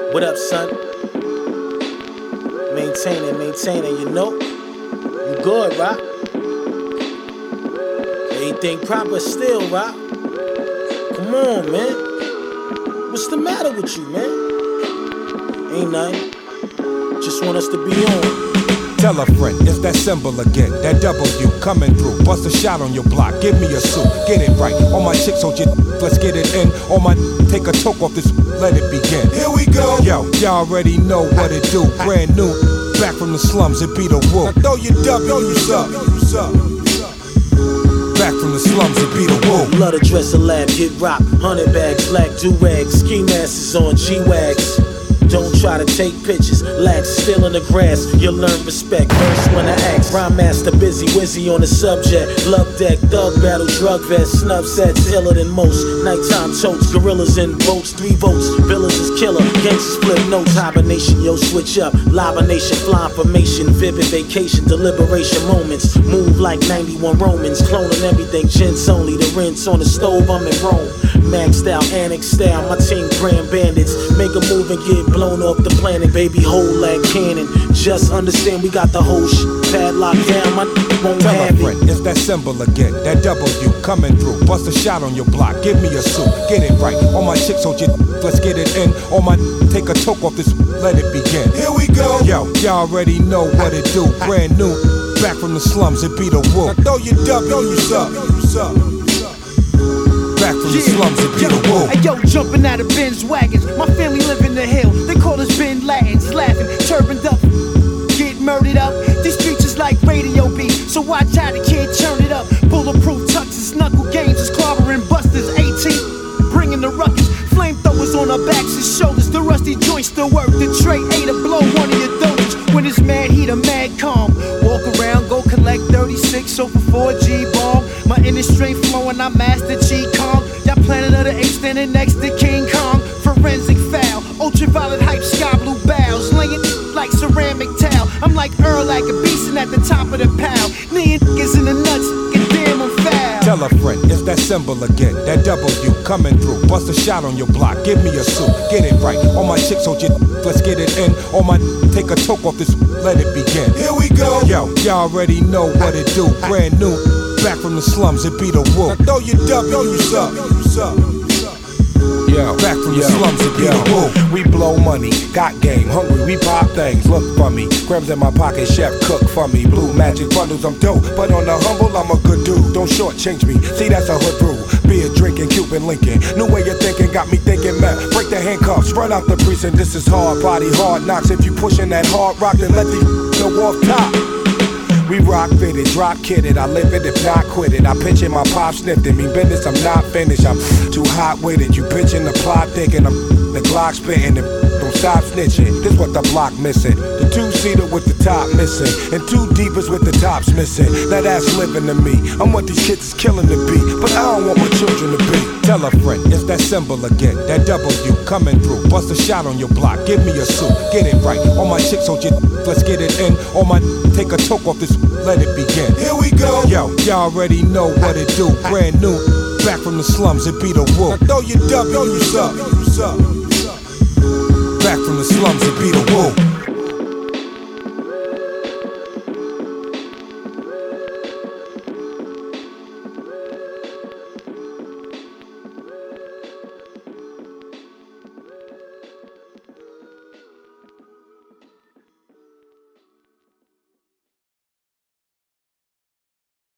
What up, son? Maintaining, you know? You good, right? Everything proper still, right? Come on, man. What's the matter with you, man? Ain't nothing. Just want us to be on. Tell a friend, it's that symbol again, that W coming through. Bust a shot on your block, give me a suit, get it right. All my chicks hold your let's get it in. All my take a toke off this, let it begin. Here we go. Yo, y'all already know what it do. Brand new, back from the slums, it be the woo. Now throw your W's up. Back from the slums, it be the woo. Love to dress a lab, get rock, 100 bags, black do-rags, ski masks on G-Wags. Don't try to take pictures, lax still in the grass. You'll learn respect, first when I ask. Rhyme master busy, wizzy on the subject. Love deck, thug battle, drug vest. Snub sets, iller than most. Nighttime totes, gorillas in boats. 3 votes, villas is killer. Gangsters flip notes, hibernation, yo switch up. Libernation, fly formation, vivid vacation, deliberation moments. Move like 91 Romans, cloning everything, gents only. The rinse on the stove, I'm in Rome. Mag style, annex style, my team grand bandits. Make a move and get blown off the planet, baby, hold like cannon. Just understand we got the whole padlock down, my won't tell have a friend, it's that symbol again, that W coming through. Bust a shot on your block, give me a suit, get it right. All my chicks hold your let's get it in. All my take a toke off this, let it begin. Here we go. Yo, y'all already know what it do. Brand new, back from the slums, it be the woo. Now throw your W's up. Back from the slums, it be the woo. Hey yo, jumping out of Benz wagons. My family live in the hill. They call us Ben Latins, laughing, turbaned up, get murdered up. These streets is like radio beat, so watch how the kid turn it up. Bulletproof tuxes, knuckle games, is clobbering busters. 18, bringing the ruckus. Flamethrowers on our backs and shoulders. The rusty joints still work. The tray ain't a blow one of your doges. When it's mad heat, a mad calm. Walk around, go collect 36 over 4G bomb. My inner strength flowing, I master G-Kong. Y'all Planet of the Apes standing next to King Kong. Forensic foul, ultraviolet hype, sky blue bows. Laying like ceramic towel. I'm like Earl like a beastin' at the top of the pile. Knee niggas in the nuts, get damn I'm foul. Tell a friend, it's that symbol again, that W coming through. Bust a shot on your block, give me a suit, get it right. All my chicks hold your let's get it in. All my take a toke off this, let it begin. Here we go. Yo, y'all already know what it do. Brand new, back from the slums, it be the woo. Now throw your W's up. Yo, back from the slums, it be the woo. We blow money, got game, hungry, we pop things, look for me. Grams in my pocket, chef cook for me. Blue magic bundles, I'm dope, but on the humble, I'm a good dude. Don't shortchange me, see that's a hood rule. Beer drinking, Cuban linking, new way of thinking got me thinking, man. Break the handcuffs, run out the precinct. This is hard body, hard knocks. If you pushing that hard rock, then let these go off top. We rock fitted, drop kidded, I live it if not quit it. I pitch it, my pop sniffed it, mean business, I'm not finished. I'm too hot with it, you pitching the plot thinking I'm the Glock spitting. Don't stop snitching, this what the block missing. The 2-seater with the top missing, and 2 deepers with the tops missing. Now that's living to me, I'm what these kids is killing to be, but I don't want my children to be. Tell a friend, it's that symbol again, that W coming through. Bust a shot on your block, give me a suit, get it right. All my chicks hold your let's get it in. All my take a toke off this, let it begin. Here we go. Yo, y'all already know what it do. Brand new, back from the slums, it be the woo. Now throw your W's up. Back from the slums, it be the woo.